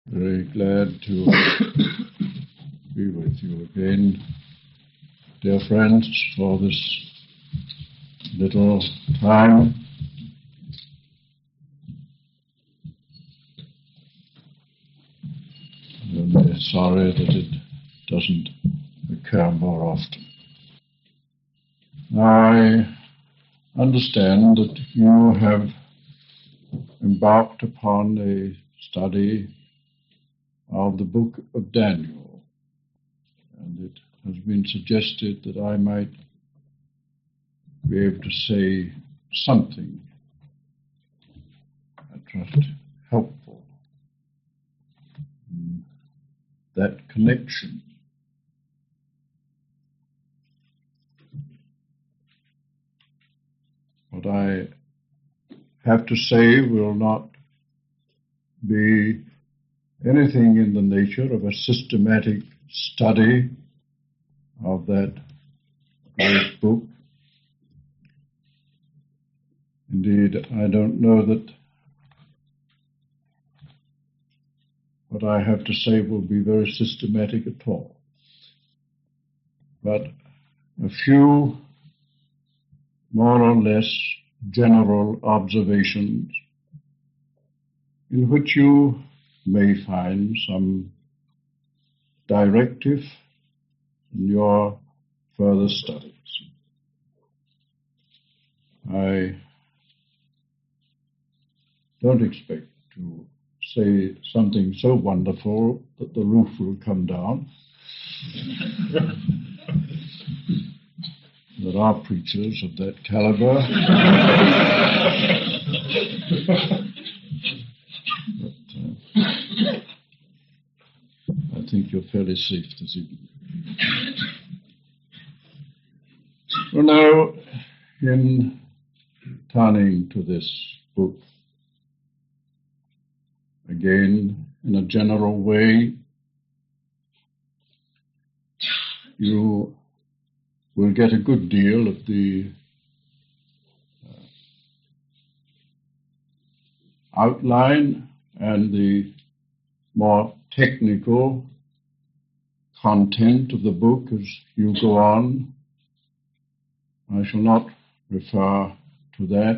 Very glad to be with you again, dear friends, for this little time. I'm very sorry that it doesn't occur more often. I understand that you have embarked upon a study of the book of Daniel, and it has been suggested that I might be able to say something, I trust helpful, in that connection. What I have to say will not be anything in the nature of a systematic study of that great book. Indeed, I don't know that what I have to say will be very systematic at all. But a few more or less general observations in which you may find some directive in your further studies. I don't expect to say something so wonderful that the roof will come down. There are preachers of that caliber. I think you're fairly safe this evening. Well, now, in turning to this book, again, in a general way, you will get a good deal of the outline and the more technical content of the book as you go on. I shall not refer to that,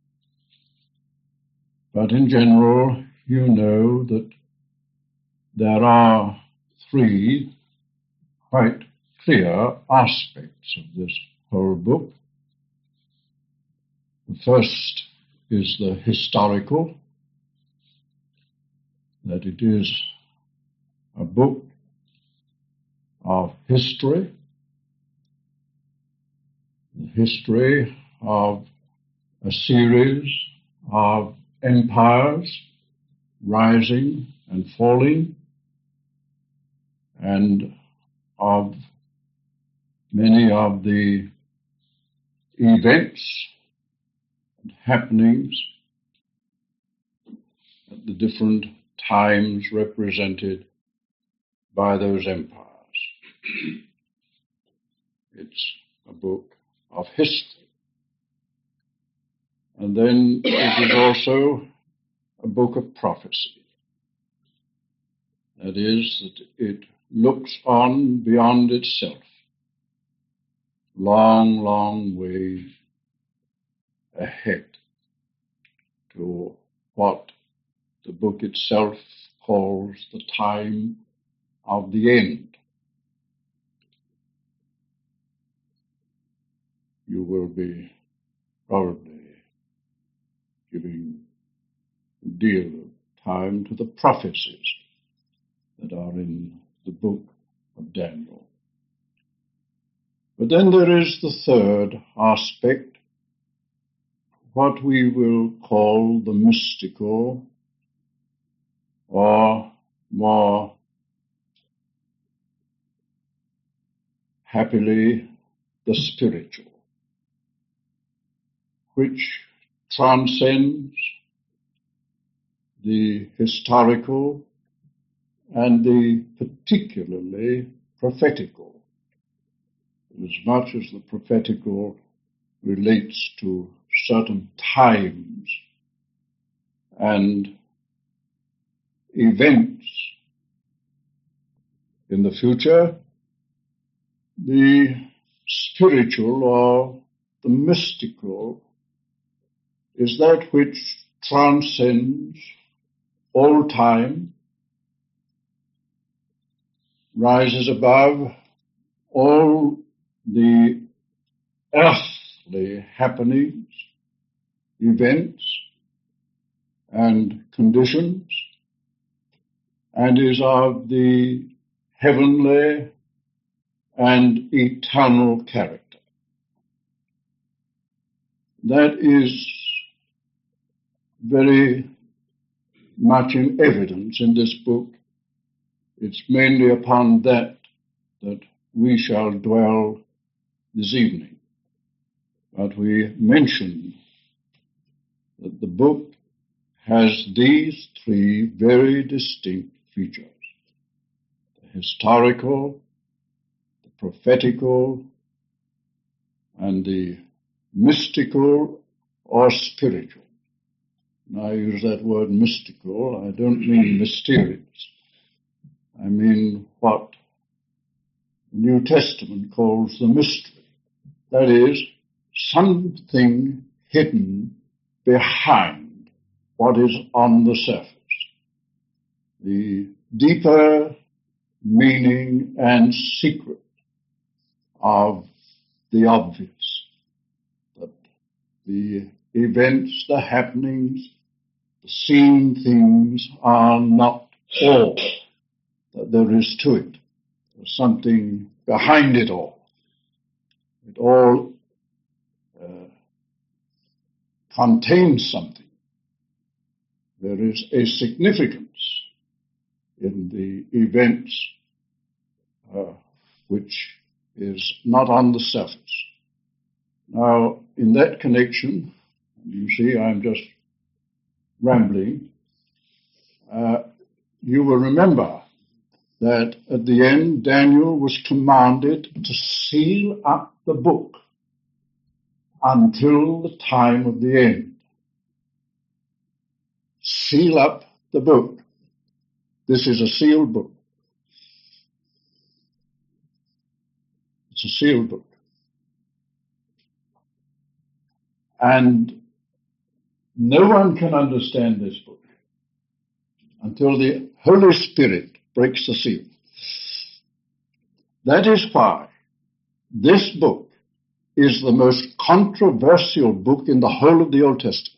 but in general, you know that there are three quite clear aspects of this whole book. The first is the historical, that it is a book of history, the history of a series of empires rising and falling, and of many of the events and happenings at the different times represented by those empires. It's a book of history. And then it is also a book of prophecy. That is, that it looks on beyond itself, long, long way ahead to what the book itself calls the time of the end. You will be probably giving a deal of time to the prophecies that are in the book of Daniel. But then there is the third aspect, what we will call the mystical, or more happily, the spiritual, which transcends the historical and the particularly prophetical, as much as the prophetical relates to certain times and events in the future, the spiritual or the mystical is that which transcends all time, rises above all the earthly happenings, events, and conditions, and is of the heavenly and eternal character. That is very much in evidence in this book. It's mainly upon that we shall dwell this evening. But we mention that the book has these three very distinct features: the historical, the prophetical, and the mystical or spiritual. And I use that word mystical. I don't mean mysterious. I mean what the New Testament calls the mystery. That is, something hidden behind what is on the surface. The deeper meaning and secret of the obvious. That the events, the happenings, the seen things are not all that there is to it. There's something behind it all. It all contains something. There is a significance in the events which is not on the surface. Now, in that connection, you see I'm just rambling, you will remember that at the end Daniel was commanded to seal up the book until the time of the end. Seal up the book. This is a sealed book. It's a sealed book. And no one can understand this book until the Holy Spirit breaks the seal. That is why this book is the most controversial book in the whole of the Old Testament.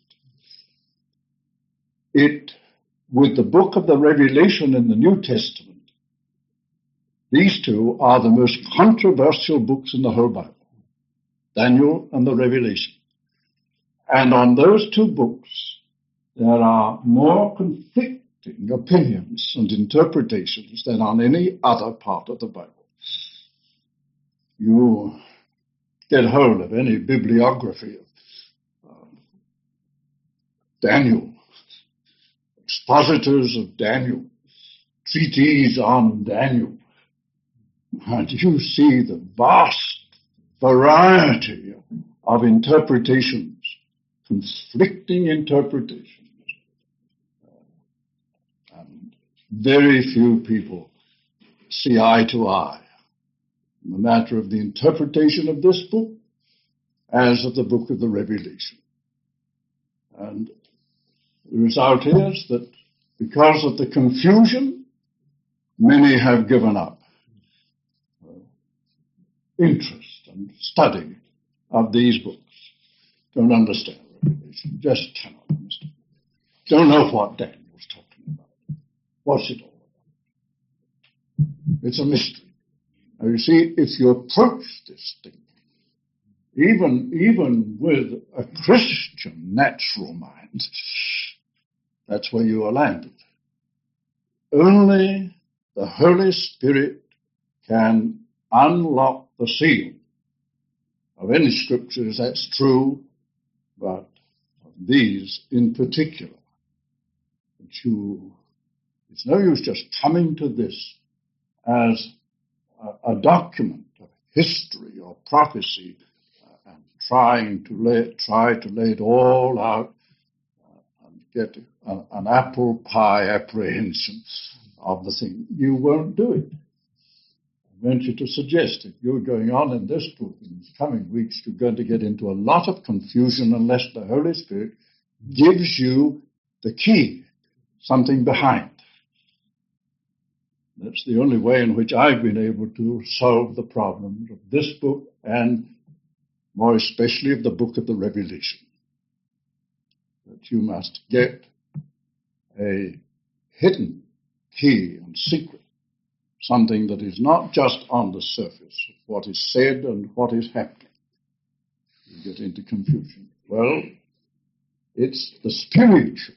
It, with the book of the Revelation in the New Testament, these two are the most controversial books in the whole Bible, Daniel and the Revelation. And on those two books, there are more conflicting opinions and interpretations than on any other part of the Bible. You get hold of any bibliography of Daniel, expositors of Daniel, treatises on Daniel, and you see the vast variety of interpretations, conflicting interpretations. And very few people see eye to eye in the matter of the interpretation of this book as of the book of the Revelation. And the result is that because of the confusion, many have given up interest and study of these books. Don't understand Revelation, just cannot understand. Don't know what Daniel's talking about. What's it all about? It's a mystery. Now you see, if you approach this thing, even with a Christian natural mind, that's where you are landed. Only the Holy Spirit can unlock the seal of any scriptures, that's true, but of these in particular. It's no use just coming to this as a document of history or prophecy and try to lay it all out and get an apple pie apprehension of the thing, you won't do it. I want you to suggest if you're going on in this book in the coming weeks, you're going to get into a lot of confusion unless the Holy Spirit gives you the key, something behind. That's the only way in which I've been able to solve the problems of this book and more especially of the book of the Revelation. That you must get a hidden key and secret, something that is not just on the surface of what is said and what is happening. You get into confusion. Well, it's the spiritual.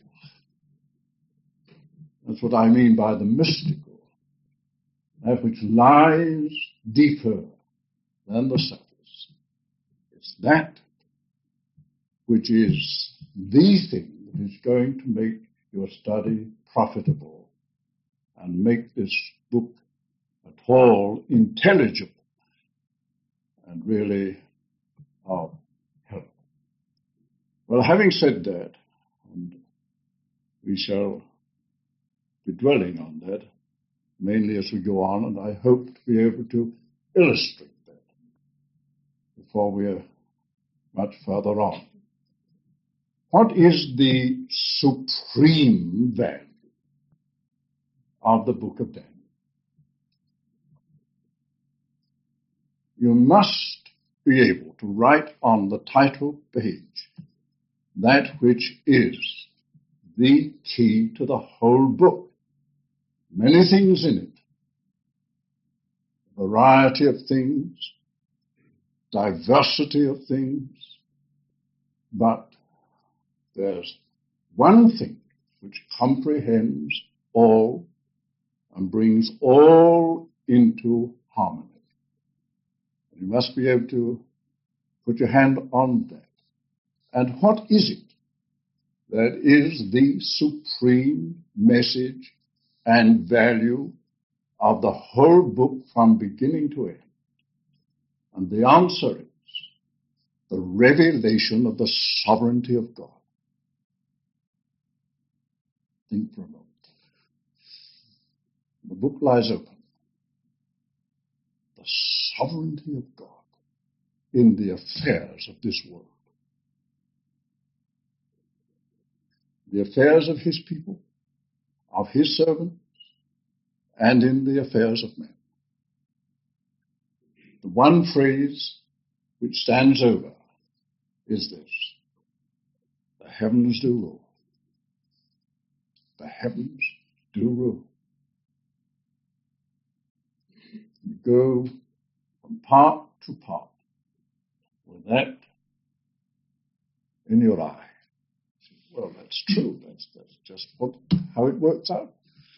That's what I mean by the mystical. That which lies deeper than the surface. It's that which is the thing that is going to make your study profitable and make this book at all intelligible and really of help. Well, having said that, and we shall be dwelling on that mainly as we go on, and I hope to be able to illustrate that before we are much further on. What is the supreme value of the book of Daniel? You must be able to write on the title page that which is the key to the whole book. Many things in it, variety of things, diversity of things, but there's one thing which comprehends all and brings all into harmony. You must be able to put your hand on that. And what is it that is the supreme message and value of the whole book from beginning to end? And the answer is the revelation of the sovereignty of God. Think for a moment. The book lies open. The sovereignty of God in the affairs of this world. The affairs of his people, of his servants, and in the affairs of men. The one phrase which stands over is this: the heavens do rule. The heavens do rule. You go from part to part with that in your eye. Well, that's true. That's just how it works out.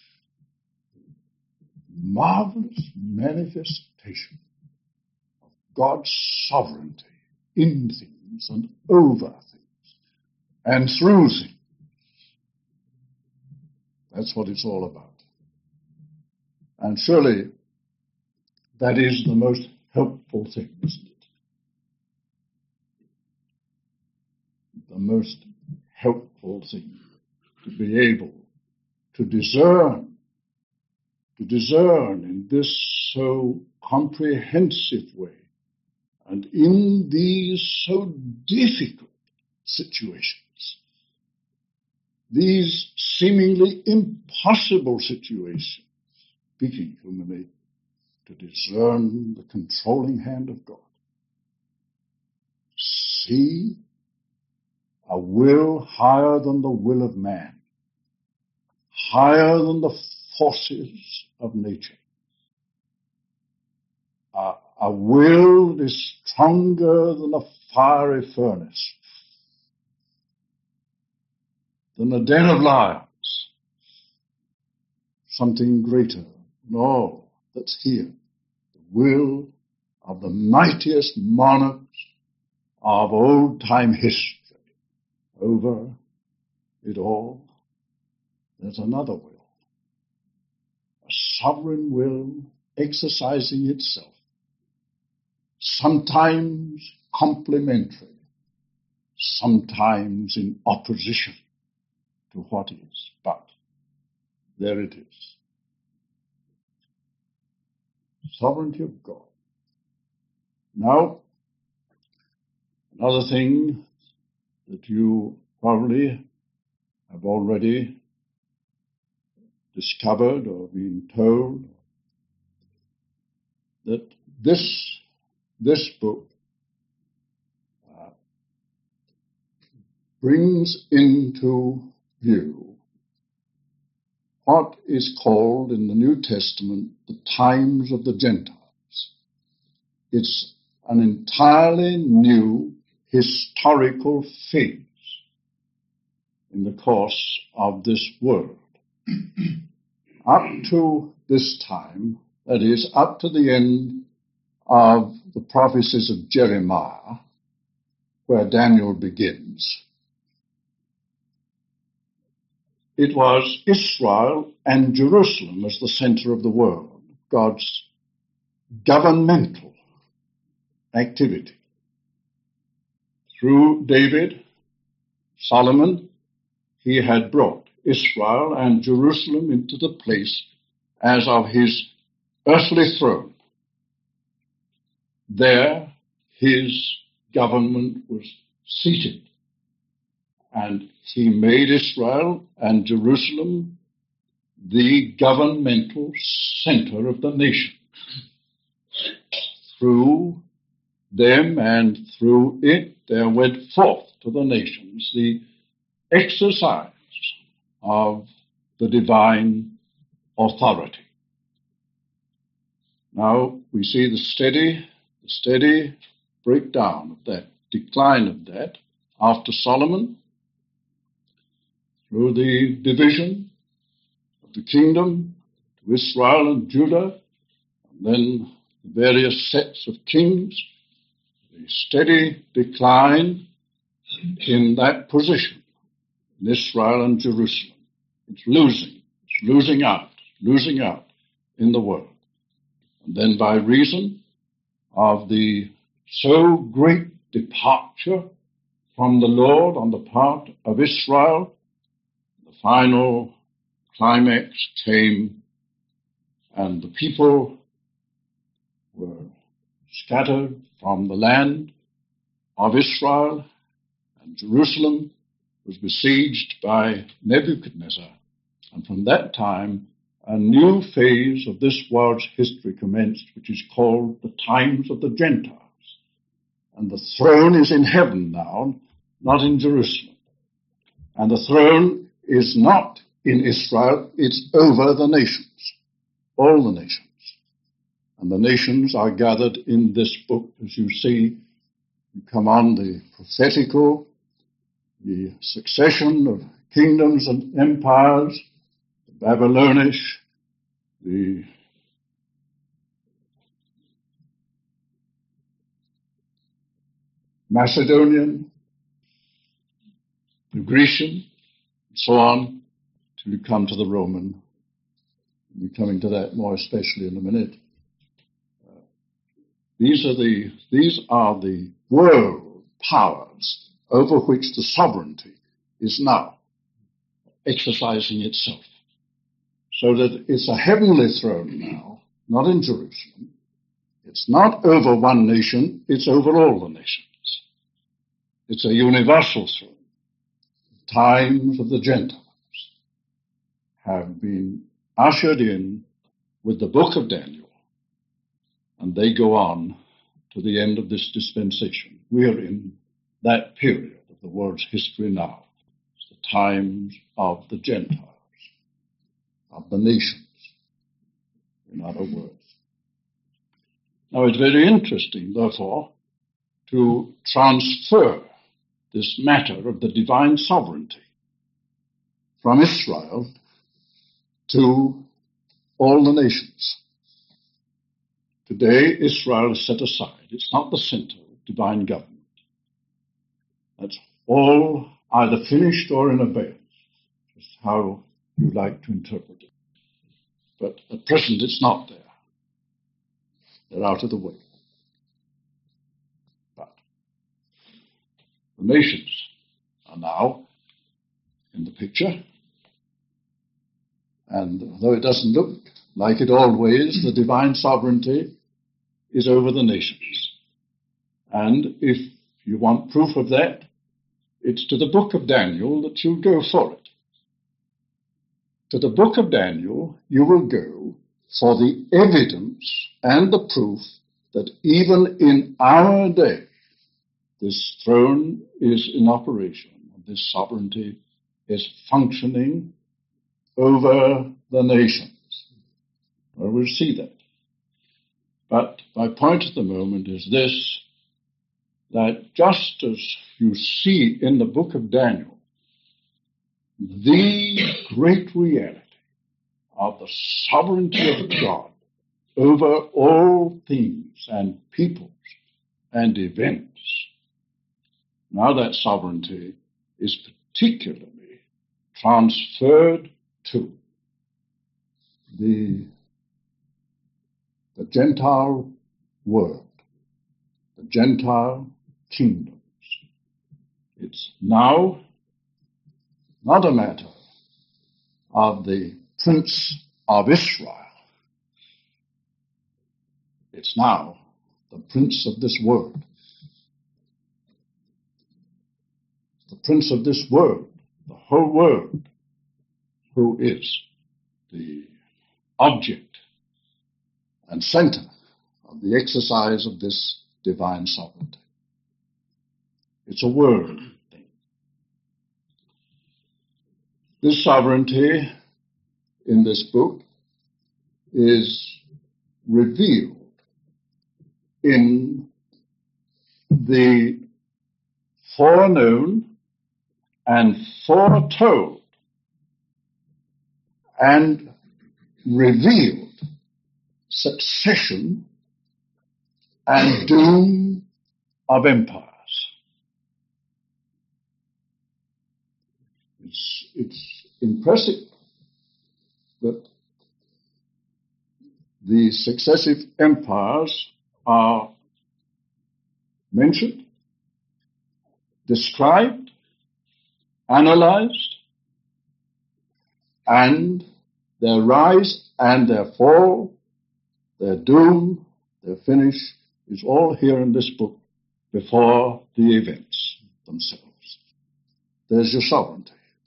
Marvelous manifestation of God's sovereignty in things and over things and through things. That's what it's all about. And surely that is the most helpful thing, isn't it? The most helpful thing, to be able to discern in this so comprehensive way and in these so difficult situations, these seemingly impossible situations, speaking humanly, to discern the controlling hand of God. See a will higher than the will of man, higher than the forces of nature. A will that is stronger than a fiery furnace, than a den of lions, something greater than all that's here. The will of the mightiest monarchs of old-time history. Over it all, there's another will. A sovereign will exercising itself, sometimes complementary, sometimes in opposition to what is, but there it is. The sovereignty of God. Now, another thing that you probably have already discovered or been told, that this book brings into view what is called in the New Testament the times of the Gentiles. It's an entirely new historical phase in the course of this world. Up to this time, that is, up to the end of the prophecies of Jeremiah, where Daniel begins, it was Israel and Jerusalem as the center of the world, God's governmental activity. Through David, Solomon, he had brought Israel and Jerusalem into the place as of his earthly throne. There his government was seated, and he made Israel and Jerusalem the governmental center of the nation. Through them and through it there went forth to the nations the exercise of the divine authority. Now we see the steady breakdown of that, decline of that, after Solomon, through the division of the kingdom to Israel and Judah, and then the various sets of kings, the steady decline in that position in Israel and Jerusalem. It's losing out in the world. And then by reason of the so great departure from the Lord on the part of Israel, the final climax came, and the people were scattered from the land of Israel, and Jerusalem was besieged by Nebuchadnezzar. And from that time, a new phase of this world's history commenced, which is called the times of the Gentiles. And the throne is in heaven now, not in Jerusalem. And the throne is not in Israel, it's over the nations, all the nations. And the nations are gathered in this book, as you see. You come on the prophetical, the succession of kingdoms and empires, the Babylonish, the Macedonian, the Grecian, and so on, till you come to the Roman. We'll be coming to that more especially in a minute. These are the world powers over which the sovereignty is now exercising itself. So that it's a heavenly throne now, not in Jerusalem. It's not over one nation, it's over all the nations. It's a universal throne. The times of the Gentiles have been ushered in with the book of Daniel, and they go on to the end of this dispensation. We're in that period of the world's history now. It's the times of the Gentiles, of the nations, in other words. Now it's very interesting, therefore, to transfer this matter of the divine sovereignty from Israel to all the nations. Today, Israel is set aside. It's not the center of divine government. That's all either finished or in abeyance, just how you like to interpret it. But at present, it's not there. They're out of the way. But the nations are now in in the picture. And though it doesn't look like it always, the divine sovereignty is over the nations. And if you want proof of that, it's to the book of Daniel that you'll go for it. To the book of Daniel you will go for the evidence and the proof that even in our day this throne is in operation, this sovereignty is functioning over the nations. Well, we'll see that. But my point at the moment is this, that just as you see in the book of Daniel, the great reality of the sovereignty of God over all things and peoples and events, now that sovereignty is particularly transferred to the Gentile world, the Gentile kingdoms. It's now not a matter of the Prince of Israel. It's now the Prince of this world. The Prince of this world, the whole world, who is the object and center of the exercise of this divine sovereignty. It's a world thing. This sovereignty in this book is revealed in the foreknown and foretold and revealed succession and doom of empires. It's impressive that the successive empires are mentioned, described, analyzed, and their rise and their fall, their doom, their finish is all here in this book before the events themselves. There's your sovereignty.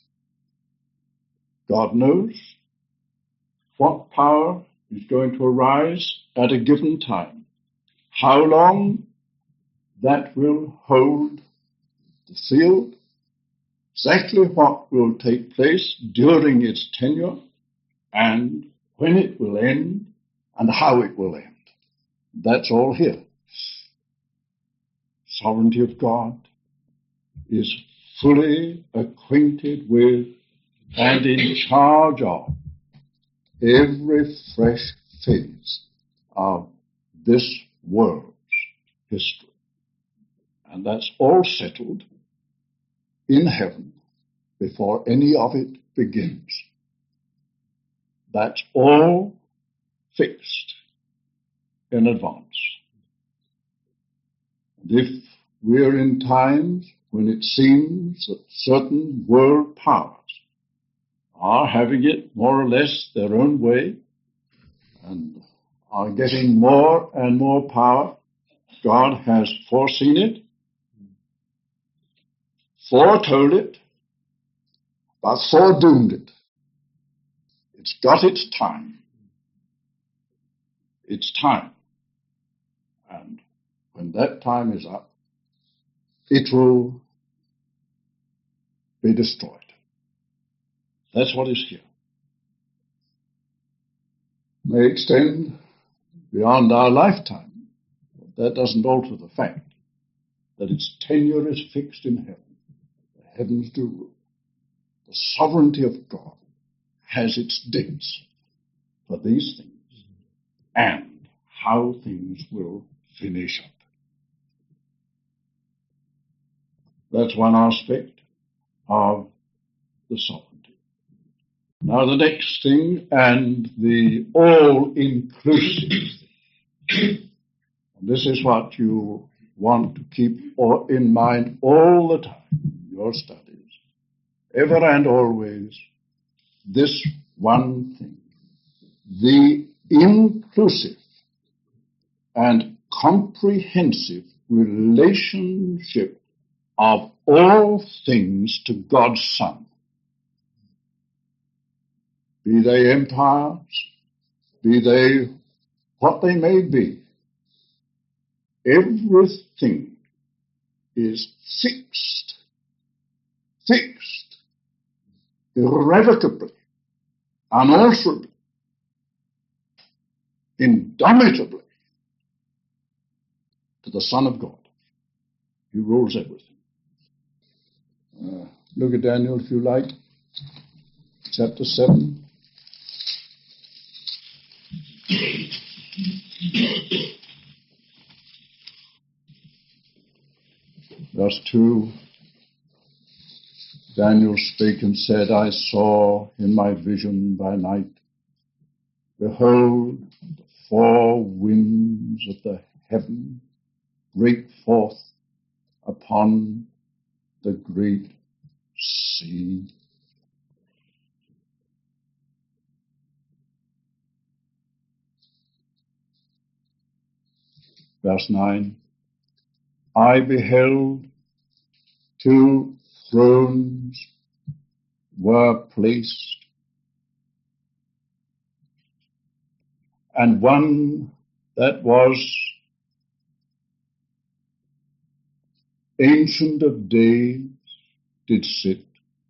God knows what power is going to arise at a given time, how long that will hold the field, exactly what will take place during its tenure, and when it will end, and how it will end. That's all here. Sovereignty of God is fully acquainted with and in charge of every fresh phase of this world's history. And that's all settled in heaven before any of it begins. That's all fixed in advance. And if we're in times when it seems that certain world powers are having it more or less their own way and are getting more and more power, God has foreseen it, foretold it, but foredoomed it. It's got its time. It's time. And when that time is up, it will be destroyed. That's what is here. May extend beyond our lifetime. But that doesn't alter the fact that its tenure is fixed in heaven. The heavens do rule. The sovereignty of God has its dates for these things and how things will finish up. That's one aspect of the sovereignty. Now the next thing, and the all-inclusive thing, and this is what you want to keep in mind all the time in your studies. ever and always, this one thing: the inclusive and comprehensive relationship of all things to God's Son. Be they empires, be they what they may be, everything is fixed, irrevocably, unalterably, indomitably to the Son of God. He rules everything. Look at Daniel, if you like, chapter 7. Verse 2, Daniel spake and said, I saw in my vision by night, behold, the four winds of the heaven break forth upon the great sea. Verse 9, I beheld 2 thrones were placed, and one that was Ancient of Days did sit.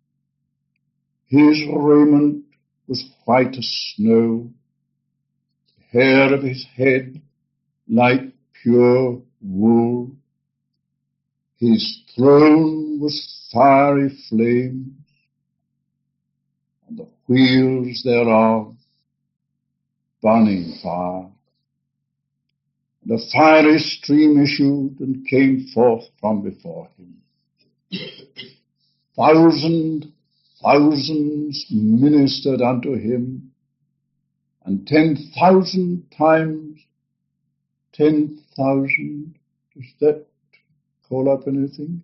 His raiment was white as snow, the hair of his head like pure wool. His throne was fiery flames, and the wheels thereof burning fire. And a fiery stream issued and came forth from before him. Thousands ministered unto him, and 10,000 times 10,000. Does that call up anything?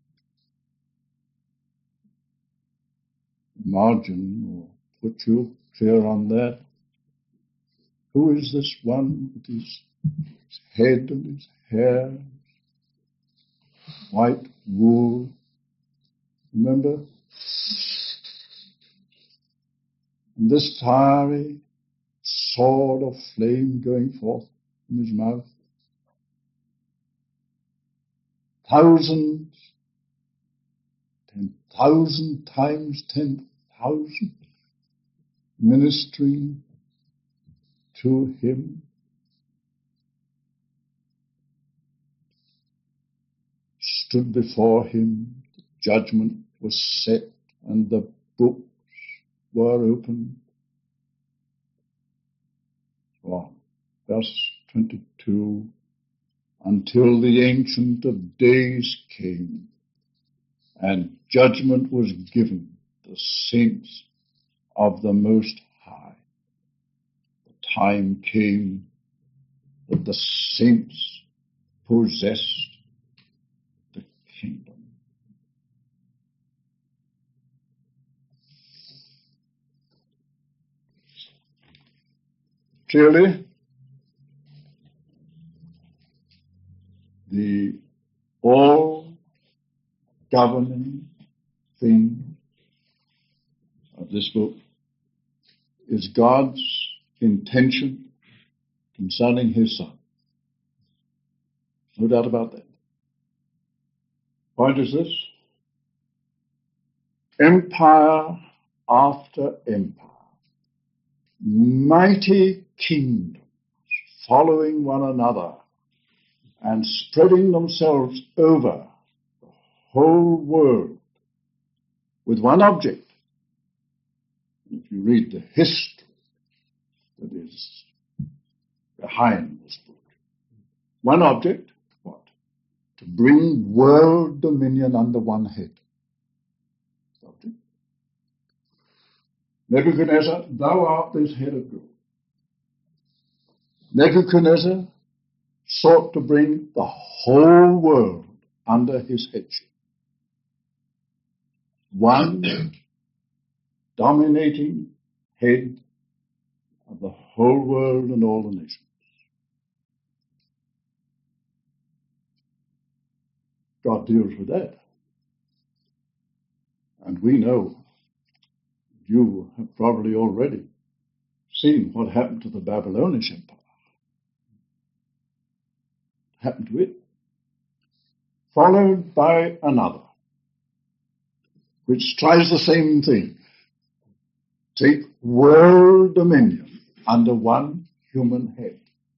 Margin, or put you clear on that. Who is this one with his head and his hair, white wool? Remember? And this fiery sword of flame going forth from his mouth. Thousands, 10,000 times 10,000 ministering to him. Stood before him, the judgment was set, and the books were opened. So, verse 22, until the Ancient of Days came, and judgment was given the saints of the Most High. The time came that the saints possessed the kingdom. Clearly, the all-governing thing of this book is God's intention concerning his Son. No doubt about that. Point is this: empire after empire, mighty kingdoms following one another and spreading themselves over the whole world with one object. If you read the history that is behind this book, one object, what? To bring world dominion under one head. Object. Nebuchadnezzar, thou art this head of gold. Nebuchadnezzar sought to bring the whole world under his headship. one dominating head of the whole world and all the nations. God deals with that. And we know, you have probably already seen what happened to the Babylonian Empire. Happened to it. Followed by another, which tries the same thing. Take world dominion under one human head.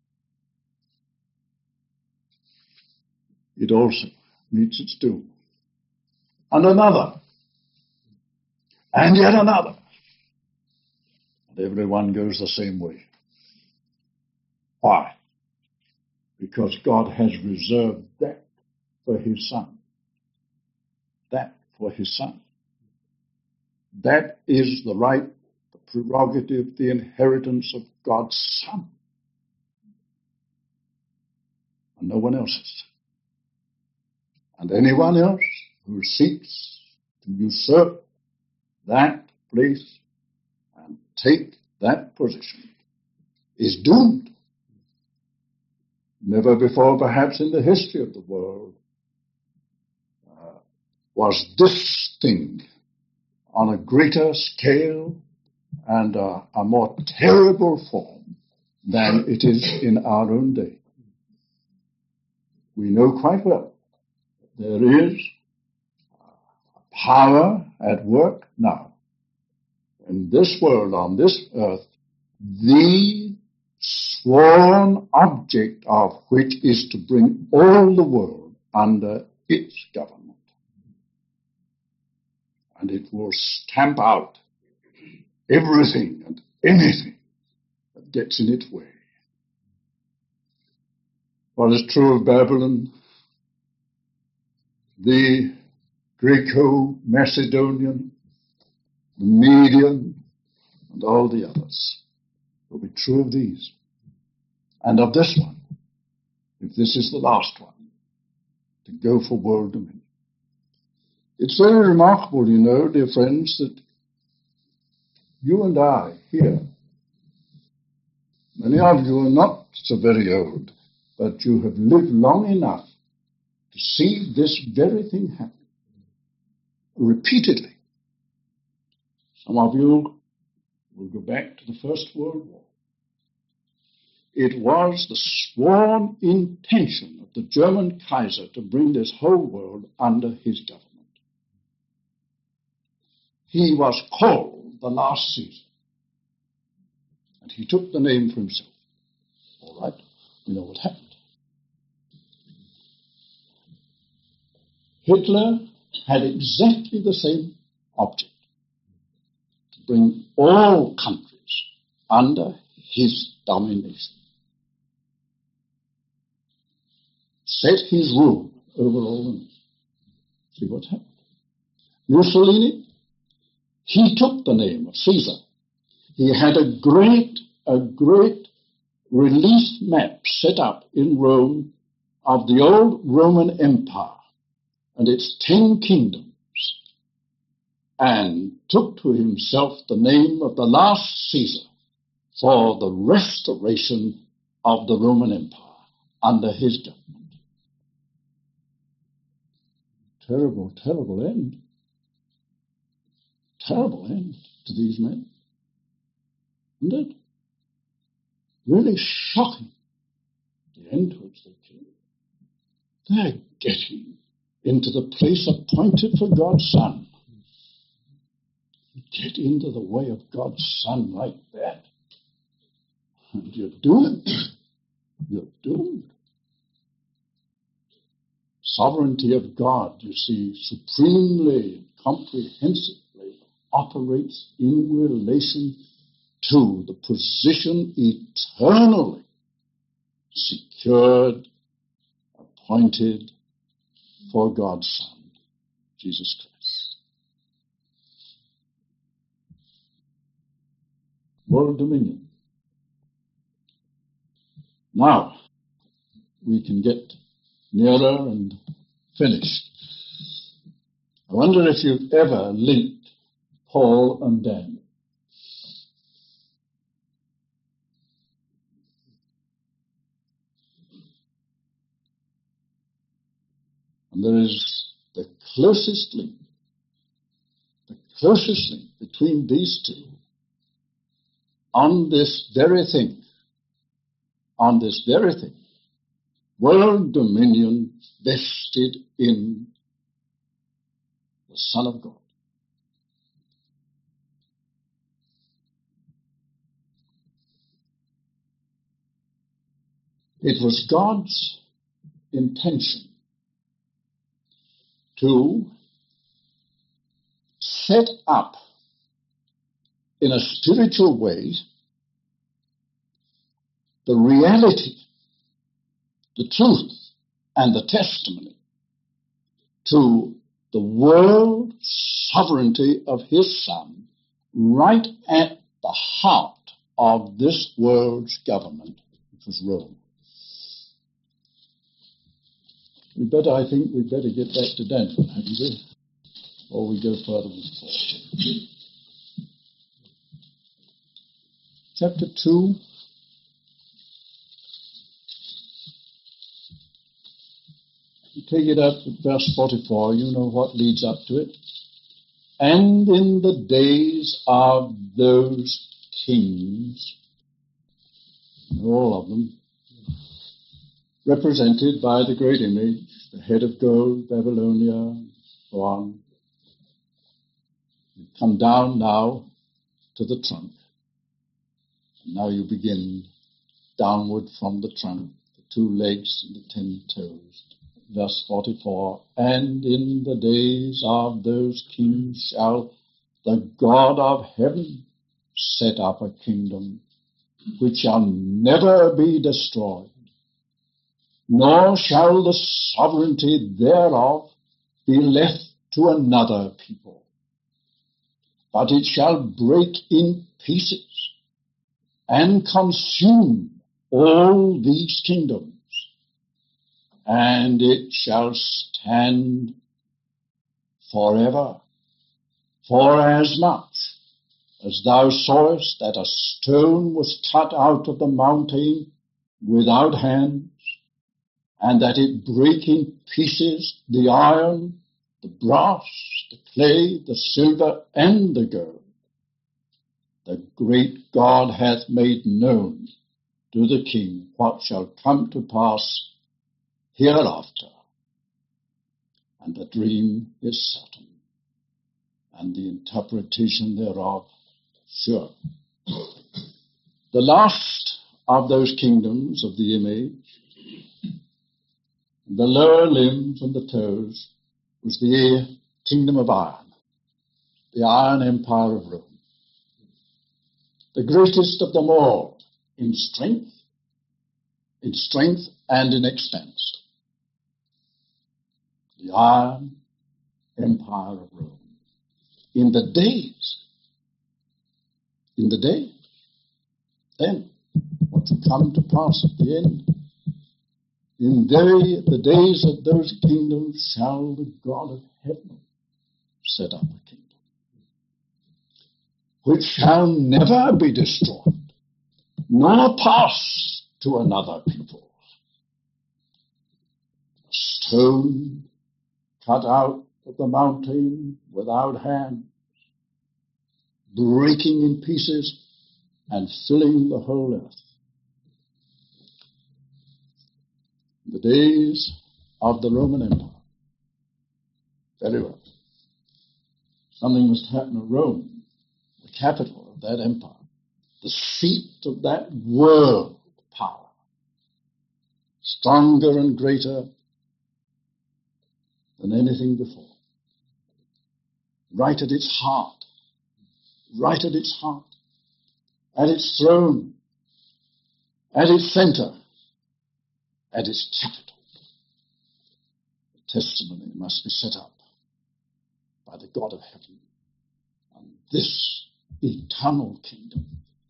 It also meets its doom. And another. And yet another. And everyone goes the same way. Why? Because God has reserved that for his Son. That for his Son. That is the right, the prerogative, the inheritance of God's Son. And no one else's. And anyone else who seeks to usurp that place and take that position is doomed. Never before, perhaps in the history of the world, was this thing on a greater scale and a more terrible form than it is in our own day. We know quite well there is power at work now in this world, on this earth, the sworn object of which is to bring all the world under its government. And it will stamp out everything and anything that gets in its way. What is true of Babylon, the Greco-Macedonian, the Median, and all the others will be true of these. And of this one, if this is the last one, to go for world dominion. It's very remarkable, you know, dear friends, that you and I here, many of you are not so very old, but you have lived long enough to see this very thing happen repeatedly. Some of you will go back to the First World War. It was the sworn intention of the German Kaiser to bring this whole world under his government. He was called the last Caesar. And he took the name for himself. All right, we know what happened. Hitler had exactly the same object. To bring all countries under his domination. Set his rule over all the nations. See what happened. Mussolini, he took the name of Caesar. He had a great relief map set up in Rome of the old Roman Empire and its 10 kingdoms, and took to himself the name of the last Caesar for the restoration of the Roman Empire under his government. Terrible, terrible end. Terrible end to these men. Isn't it? Really shocking, the end to which they came. They're getting into the place appointed for God's Son. Get into the way of God's Son like that, and you're doomed. You're doomed. Sovereignty of God, you see, supremely, comprehensively operates in relation to the position eternally secured, appointed for God's Son, Jesus Christ. World dominion. Now, we can get nearer and finish I wonder if you've ever linked Paul and Daniel. And there is the closest link between these two on this very thing, world dominion vested in the Son of God. It was God's intention to set up in a spiritual way the reality, the truth, and the testimony to the world sovereignty of his Son right at the heart of this world's government, which was Rome. I think we'd better get back to Daniel, hadn't we? Or we go further with Paul. Chapter 2. You take it up at verse 44, you know what leads up to it. And in the days of those kings, all of them, represented by the great image, the head of gold, Babylonia, so on. You come down now to the trunk. And now you begin downward from the trunk, the 2 legs and the 10 toes. Verse 44, and in the days of those kings shall the God of heaven set up a kingdom which shall never be destroyed, nor shall the sovereignty thereof be left to another people, but it shall break in pieces and consume all these kingdoms, and it shall stand forever. Forasmuch as thou sawest that a stone was cut out of the mountain without hands, and that it brake in pieces the iron, the brass, the clay, the silver, and the gold, the great God hath made known to the king what shall come to pass hereafter. And the dream is certain, and the interpretation thereof sure. The last of those kingdoms of the image, the lower limbs and the toes, was the kingdom of iron, the Iron Empire of Rome. The greatest of them all in strength and in expense. The Iron Empire of Rome. In the days, then, what will come to pass at the end? In the days of those kingdoms shall the God of heaven set up a kingdom, which shall never be destroyed, nor pass to another people. A stone cut out of the mountain without hands, breaking in pieces and filling the whole earth. The days of the Roman Empire. Very well. Something must happen at Rome, the capital of that empire, the seat of that world power, stronger and greater than anything before. Right at its heart, at its throne, at its center, at its capital. The testimony must be set up by the God of heaven, and this eternal kingdom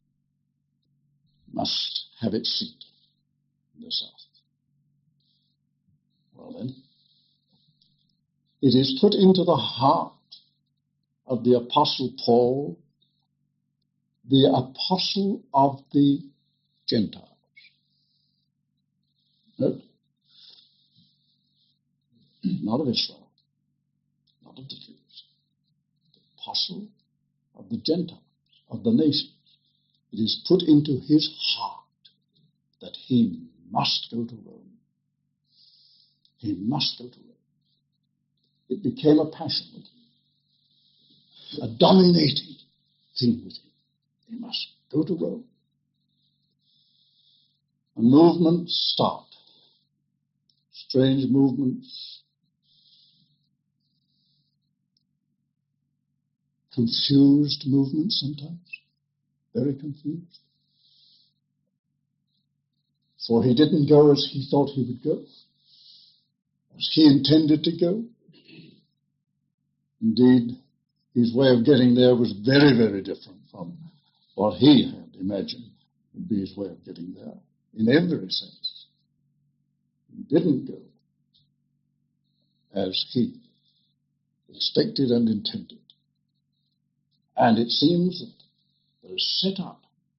must have its seat in this earth. Well then, it is put into the heart of the Apostle Paul, the apostle of the Gentiles. No, not of Israel, not of the Jews. The apostle of the Gentiles, of the nations. It is put into his heart that he must go to Rome. He must go to Rome. It became a passion with him, a dominating thing with him. He must go to Rome. And movements start. Strange movements. Confused movements sometimes. Very confused. For he didn't go as he thought he would go, as he intended to go. Indeed, his way of getting there was very, very different from what he had imagined would be his way of getting there, in every sense. He didn't go as he expected and intended. And it seems that there is set up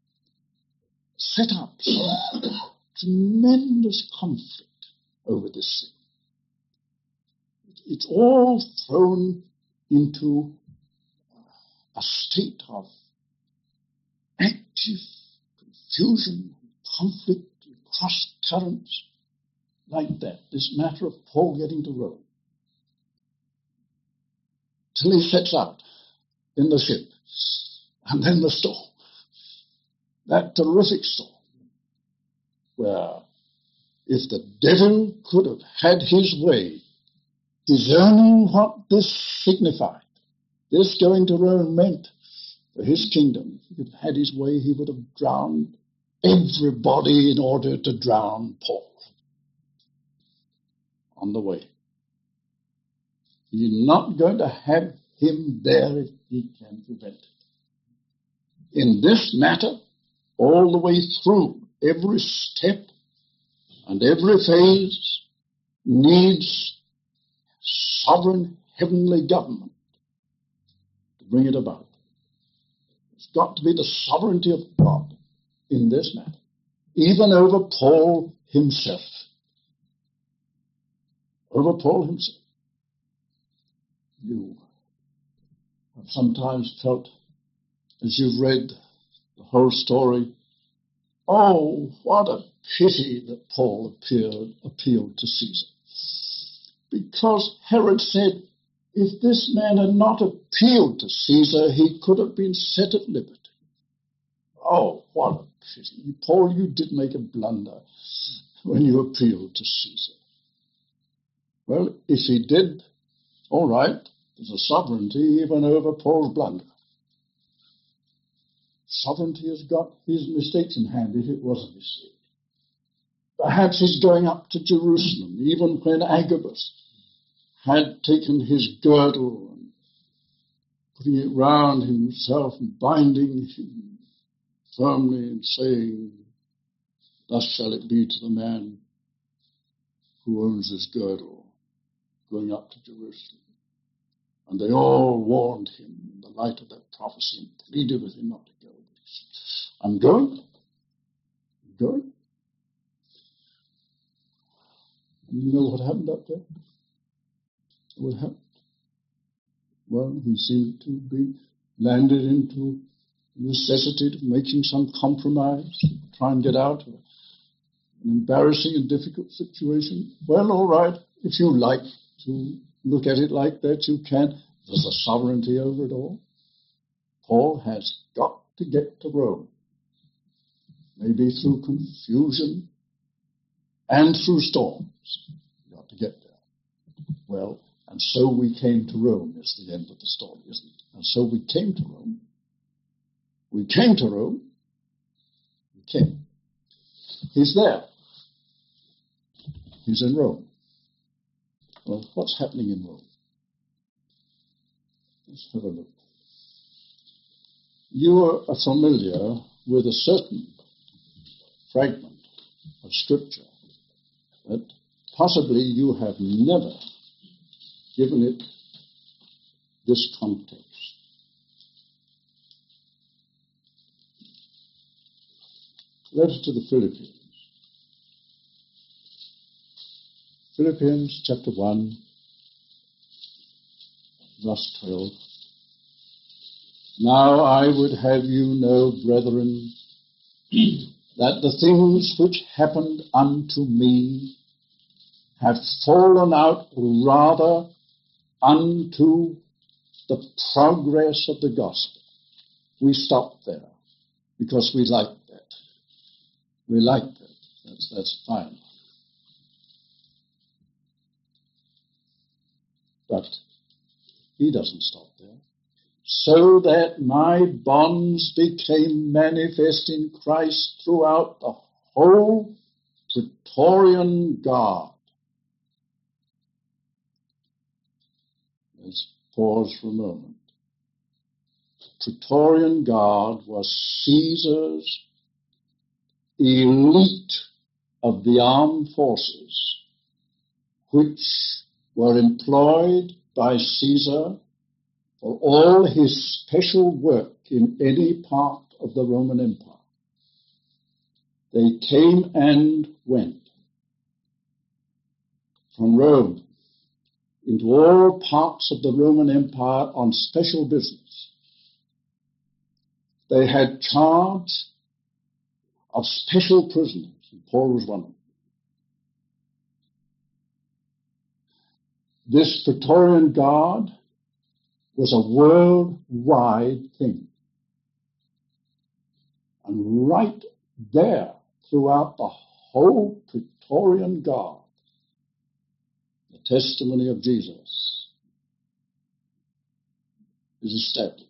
some tremendous conflict over this thing. It's all thrown into a state of active confusion, conflict, cross currents like that. This matter of Paul getting to Rome. Till he sets out in the ship, and then the storm. That terrific storm, where if the devil could have had his way, discerning what this signified, this going to Rome meant for his kingdom, if he could have had his way, he would have drowned everybody in order to drown Paul on the way. He's not going to have him there if he can prevent it. In this matter, all the way through, every step and every phase needs sovereign heavenly government to bring it about. It's got to be the sovereignty of God in this matter, even over Paul himself. Over Paul himself. You have sometimes felt, as you've read the whole story, oh, what a pity that Paul appealed to Caesar. Because Herod said, if this man had not appealed to Caesar, he could have been set at liberty. Oh, what a pity. Paul, you did make a blunder when you appealed to Caesar. Well, if he did, all right, there's a sovereignty even over Paul's blunder. Sovereignty has got his mistakes in hand if it was a mistake. Perhaps he's going up to Jerusalem, even when Agabus had taken his girdle and putting it round himself and binding him firmly and saying, thus shall it be to the man who owns this girdle, going up to Jerusalem. And they all warned him in the light of that prophecy and pleaded with him not to go. But he said, I'm going. I'm going. And you know what happened up there? What happened? Well, he seemed to be landed into the necessity of making some compromise, try and get out of an embarrassing and difficult situation. Well, all right, if you like to look at it like that, you can. There's a sovereignty over it all. Paul has got to get to Rome, maybe through confusion and through storms. You've got to get there. Well, and so we came to Rome is the end of the story, isn't it? And so we came to Rome. We came to Rome. We came. He's there. He's in Rome. Well, what's happening in Rome? Let's have a look. You are familiar with a certain fragment of Scripture that possibly you have never given it this context. Letter to the Philippians. Philippians chapter 1, verse 12. Now I would have you know, brethren, that the things which happened unto me have fallen out rather unto the progress of the gospel. We stop there because we like that. We like that. That's fine. But he doesn't stop there. So that my bonds became manifest in Christ throughout the whole Praetorian Guard. Let's pause for a moment. Praetorian Guard was Caesar's elite of the armed forces, which were employed by Caesar for all his special work in any part of the Roman Empire. They came and went from Rome into all parts of the Roman Empire on special business. They had charge of special prisoners, and Paul was one of them. This Praetorian Guard was a worldwide thing. And right there, throughout the whole Praetorian Guard, the testimony of Jesus is established.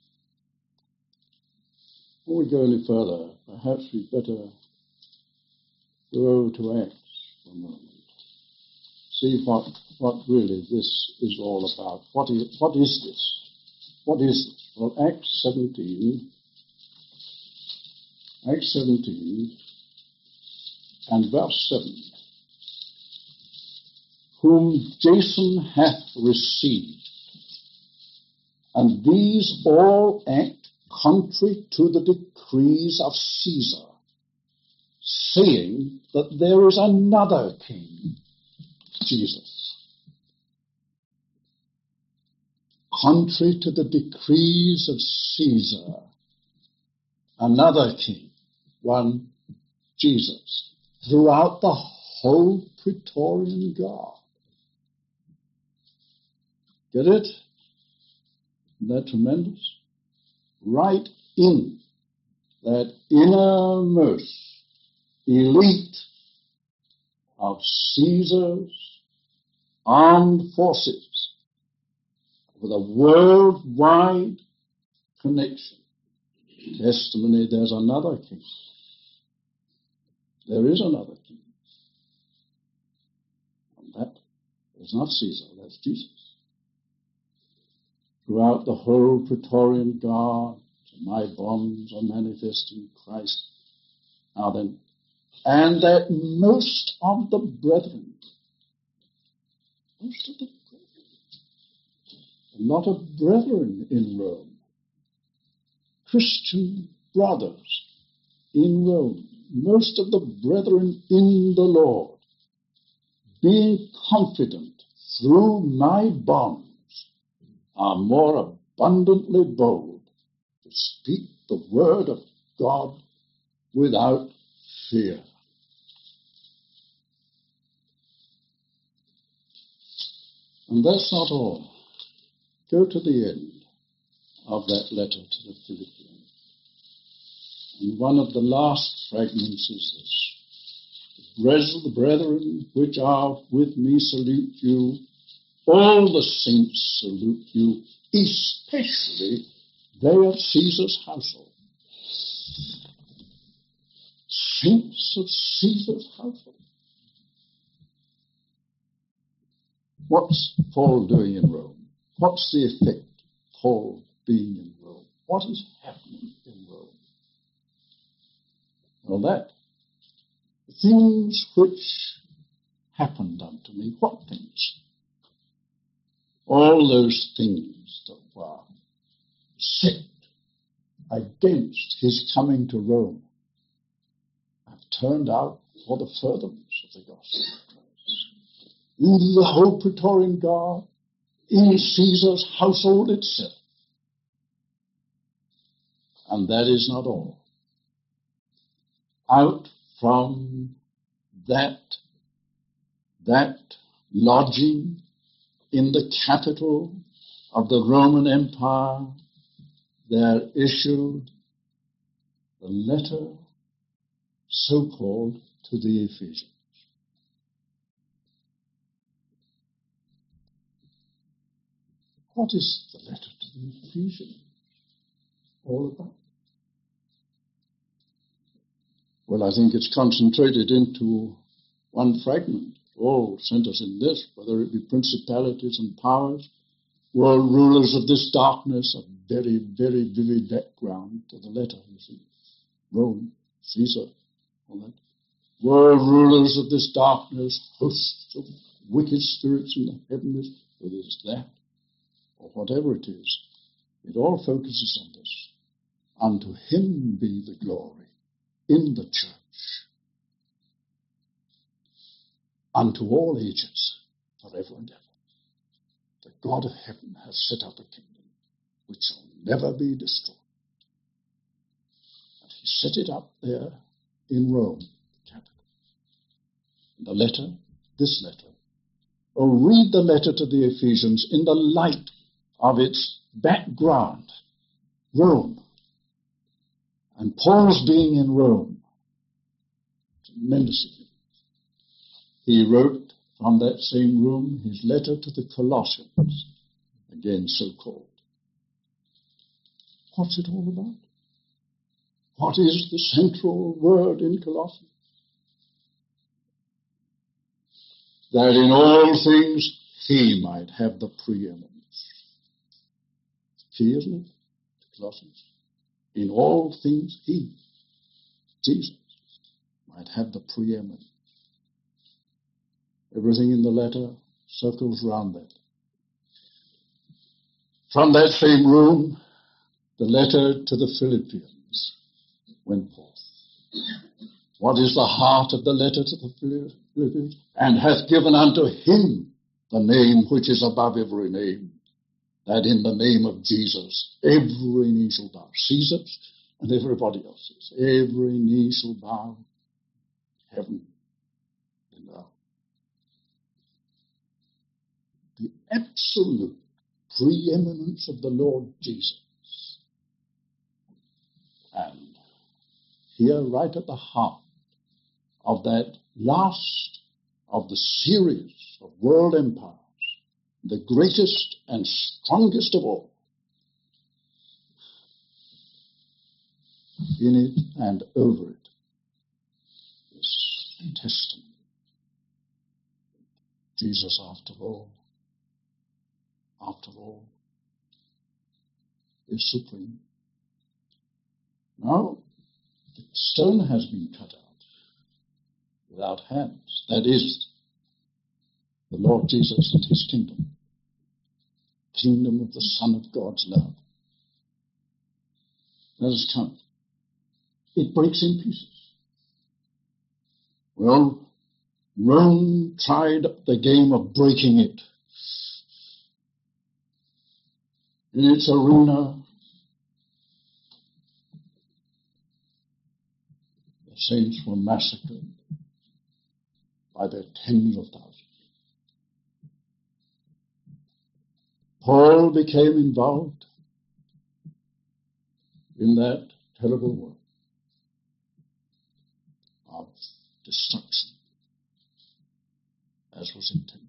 Before we go any further, perhaps we'd better go over to Acts for a moment. See what really this is all about. What is this? What is this? Well, Acts 17 and verse 7. Whom Jason hath received, and these all act contrary to the decrees of Caesar, saying that there is another king, Jesus. Contrary to the decrees of Caesar, another king, one Jesus, throughout the whole Praetorian Guard. Get it? Isn't that tremendous? Right in that innermost elite of Caesar's armed forces with a worldwide connection. Testimony, there's another king. There is another king. And that is not Caesar, that's Jesus. Throughout the whole Praetorian Guard, my bonds are manifest in Christ. Now then, and that most of the brethren, a lot of brethren in Rome, Christian brothers in Rome, most of the brethren in the Lord, being confident through my bonds, are more abundantly bold to speak the word of God without fear. And that's not all. Go to the end of that letter to the Philippians. And one of the last fragments is this. The brethren which are with me salute you. All the saints salute you, especially they of Caesar's household. Saints of Caesar's household. What's Paul doing in Rome? What's the effect of Paul being in Rome? What is happening in Rome? Well, that. The things which happened unto me. What things? all those things that were set against his coming to Rome have turned out for the furtherance of the gospel of Christ. In the whole Praetorian Guard, in Caesar's household itself. And that is not all. Out from that lodging in the capital of the Roman Empire, there issued the letter so-called to the Ephesians. What is the letter to the Ephesians all about? Well, I think it's concentrated into one fragment. All centers in this, whether it be principalities and powers, world rulers of this darkness, a very, very vivid background to the letter, you see. Rome, Caesar, all that. World rulers of this darkness, hosts of wicked spirits in the heavenlies, whether it's that or whatever it is, it all focuses on this. Unto him be the glory in the church, unto all ages, forever and ever. The God of heaven has set up a kingdom which shall never be destroyed. And he set it up there in Rome, the capital. The letter, this letter, read the letter to the Ephesians in the light of its background, Rome. And Paul's being in Rome, tremendously. He wrote from that same room his letter to the Colossians, again so-called. What's it all about? What is the central word in Colossians? That in all things he might have the preeminence. Key, isn't it? Colossians. In all things he, Jesus, might have the preeminence. Everything in the letter circles round that. From that same room, the letter to the Philippians went forth. What is the heart of the letter to the Philippians? And hath given unto him the name which is above every name, that in the name of Jesus every knee shall bow. Caesar's and everybody else's. Every knee shall bow. Heaven and earth. The absolute preeminence of the Lord Jesus. And here, right at the heart of that last of the series of world empires, the greatest and strongest of all, in it and over it, is testimony. Jesus, after all, is supreme. Now, the stone has been cut out without hands. That is the Lord Jesus and his kingdom. Kingdom of the Son of God's love. Let us count. It breaks in pieces. Well, Rome tried the game of breaking it. In its arena, the saints were massacred by their tens of thousands. Paul became involved in that terrible work of destruction, as was intended.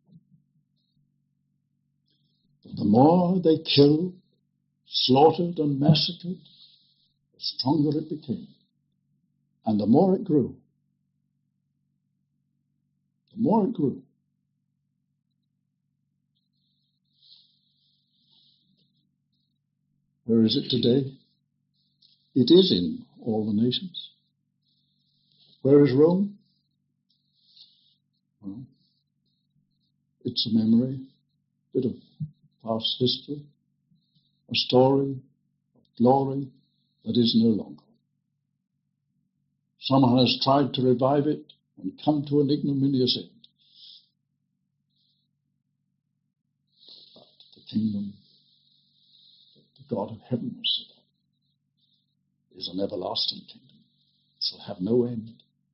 But the more they killed, slaughtered, and massacred, the stronger it became. And the more it grew. The more it grew. Where is it today? It is in all the nations. Where is Rome? Well, it's a memory. bit of past history, a story of glory that is no longer. Someone has tried to revive it and come to an ignominious end. But the kingdom that the God of heaven has set up is an everlasting kingdom. It shall have no end.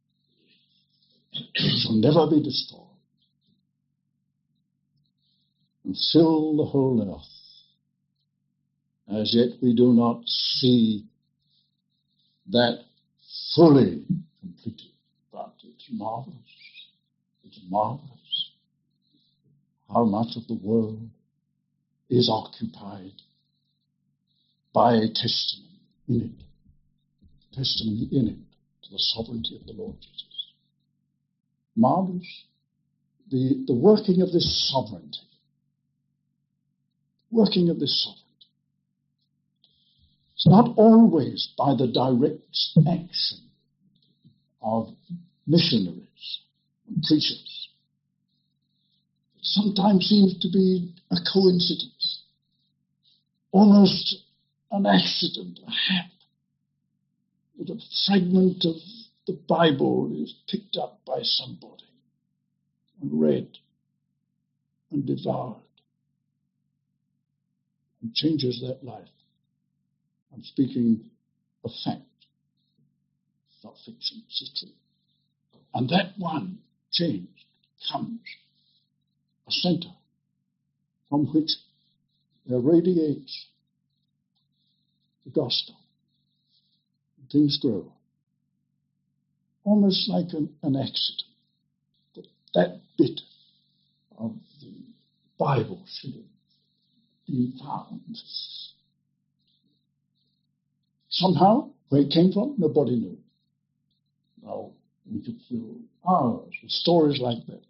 It shall never be destroyed. And fill the whole earth. As yet we do not see that fully completed, but it's marvelous. It's marvelous how much of the world is occupied by a testimony in it. Testimony in it to the sovereignty of the Lord Jesus. Marvelous. The working of this sovereignty. Working of this sovereignty. It's not always by the direct action of missionaries and preachers. It sometimes seems to be a coincidence, almost an accident, a hap, that a fragment of the Bible is picked up by somebody and read and devoured and changes that life. I'm speaking of fact, not fiction, it's history. And that one change becomes a center from which there radiates the gospel. Things grow. Almost like an accident. That bit of the Bible should have been found. Somehow, where it came from, nobody knew. Now, we could fill hours with stories like that.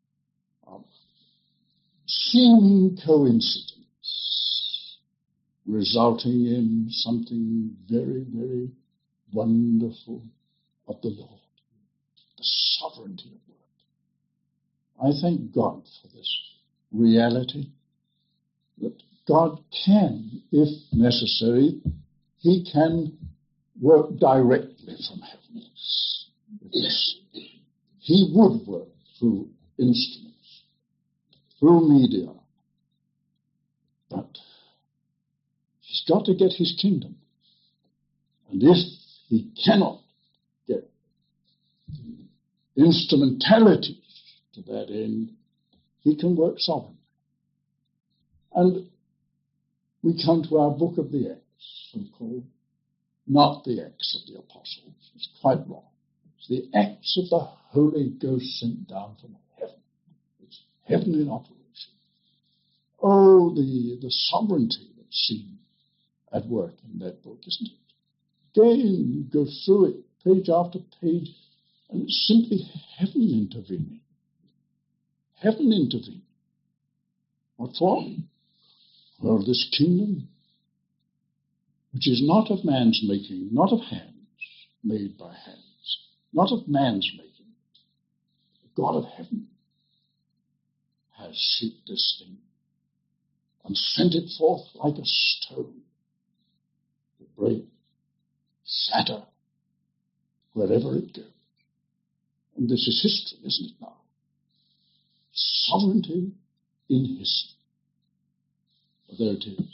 Seeming coincidence, resulting in something very, very wonderful of the Lord. The sovereignty of God. I thank God for this reality that God can, if necessary, He can work directly from heaven. Yes. He would work through instruments, through media. But He's got to get His kingdom. And if He cannot get the instrumentality to that end, He can work sovereignly. And we come to our book of the Acts, so-called, not the Acts of the Apostles. It's quite wrong. It's the Acts of the Holy Ghost sent down from heaven. It's heaven in operation. Oh, the sovereignty that's seen at work in that book, isn't it? Again, you go through it, page after page, and it's simply heaven intervening. Heaven intervening. What for? Well, this kingdom, which is not of man's making, not of hands, made by hands, not of man's making. The God of heaven has shaped this thing and sent it forth like a stone to break, shatter, wherever it goes. And this is history, isn't it now? Sovereignty in history. There it is.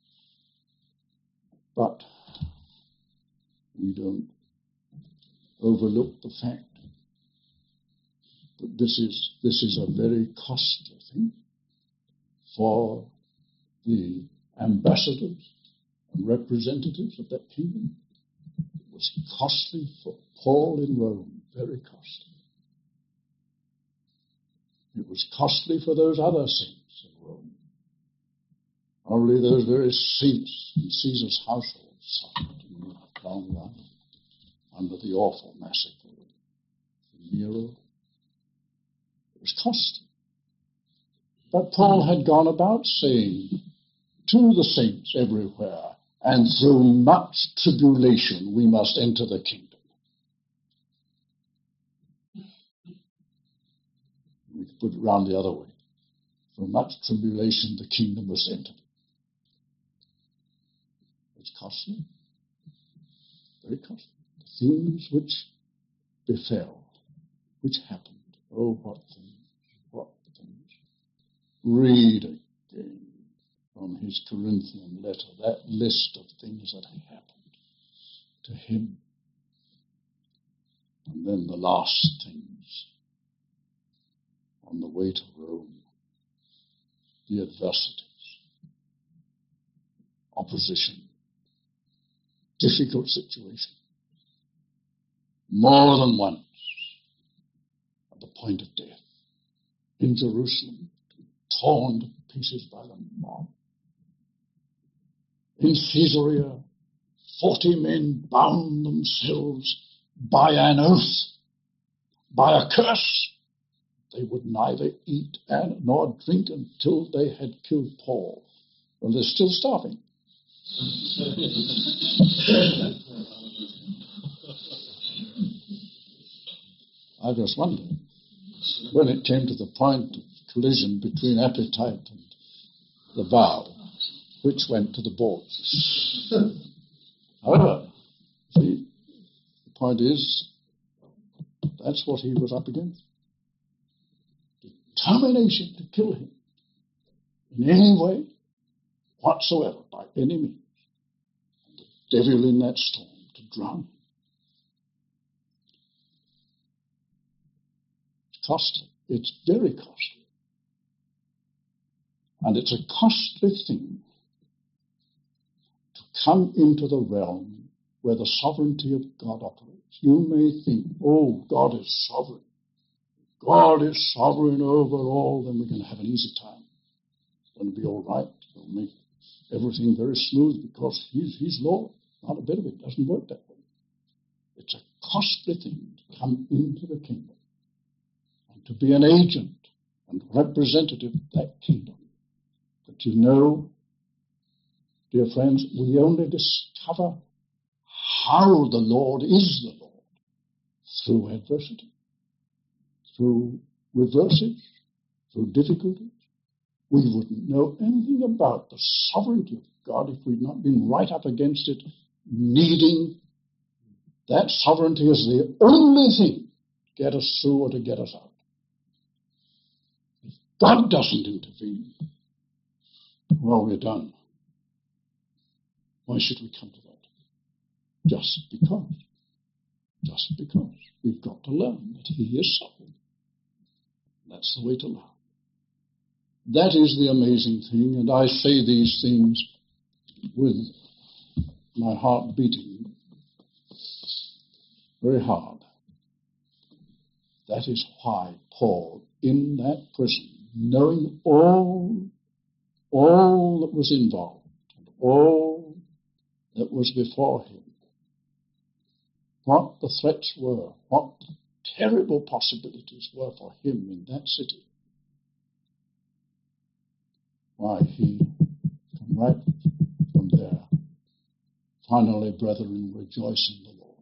But we don't overlook the fact that this is a very costly thing for the ambassadors and representatives of that kingdom. It was costly for Paul in Rome, very costly. It was costly for those other saints in Rome. Only those very saints in Caesar's household suffered in the long run under the awful massacre of Nero. It was costly. But Paul had gone about saying to the saints everywhere, and through much tribulation we must enter the kingdom. We could put it round the other way. through much tribulation the kingdom was entered. It's costly, very costly. The things which befell, which happened. Oh, what things, what things. Read again from his Corinthian letter that list of things that happened to him. And then the last things on the way to Rome, the adversities, opposition, difficult situation, more than once at the point of death in Jerusalem, torn to pieces by the mob. In Caesarea, 40 men bound themselves by an oath, by a curse. They would neither eat nor drink until they had killed Paul. Well, they're still starving. I just wonder, when it came to the point of collision between appetite and the vow, which went to the boards. However, see, the point is, that's what he was up against. Determination to kill him in any way whatsoever, by any means. And the devil in that storm to drown him. It's costly. It's very costly. And it's a costly thing to come into the realm where the sovereignty of God operates. You may think, oh, God is sovereign. God is sovereign over all, then we're going to have an easy time. It's going to be all right. We'll make everything very smooth because He's Lord. Not a bit of it. It doesn't work that way. It's a costly thing to come into the kingdom and to be an agent and representative of that kingdom. But you know, dear friends, we only discover how the Lord is the Lord through adversity, through reverses, through difficulties. We wouldn't know anything about the sovereignty of God if we'd not been right up against it, needing that sovereignty as the only thing to get us through or to get us out. If God doesn't intervene, well, we're done. Why should we come to that? Just because. Just because. We've got to learn that He is sovereign. That's the way to learn. That is the amazing thing, and I say these things with my heart beating very hard. That is why Paul, in that prison, knowing all that was involved, and all that was before him, what the threats were, what terrible possibilities were for him in that city, why he can write from there, finally, brethren, rejoice in the Lord.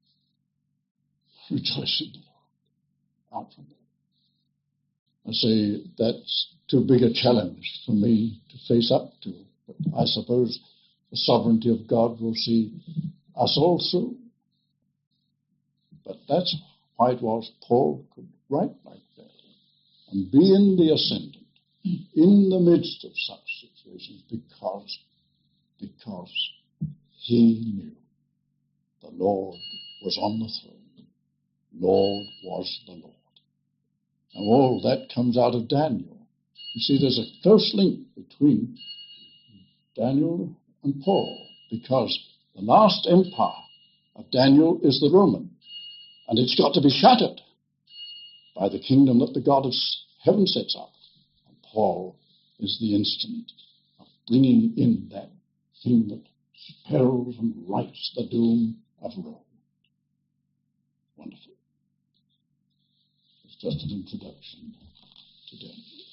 Rejoice in the Lord. Out from there. I say that's too big a challenge for me to face up to. But I suppose the sovereignty of God will see us all through. But that's why it was Paul could write like that and be in the ascendant, in the midst of such situations, because he knew the Lord was on the throne. Lord was the Lord. Now all that comes out of Daniel. You see, there's a close link between Daniel and Paul, because the last empire of Daniel is the Roman, and it's got to be shattered by the kingdom that the God of heaven sets up. And Paul is the instrument of bringing in that thing that spells and writes the doom of Rome. Wonderful. It's just an introduction to Daniel.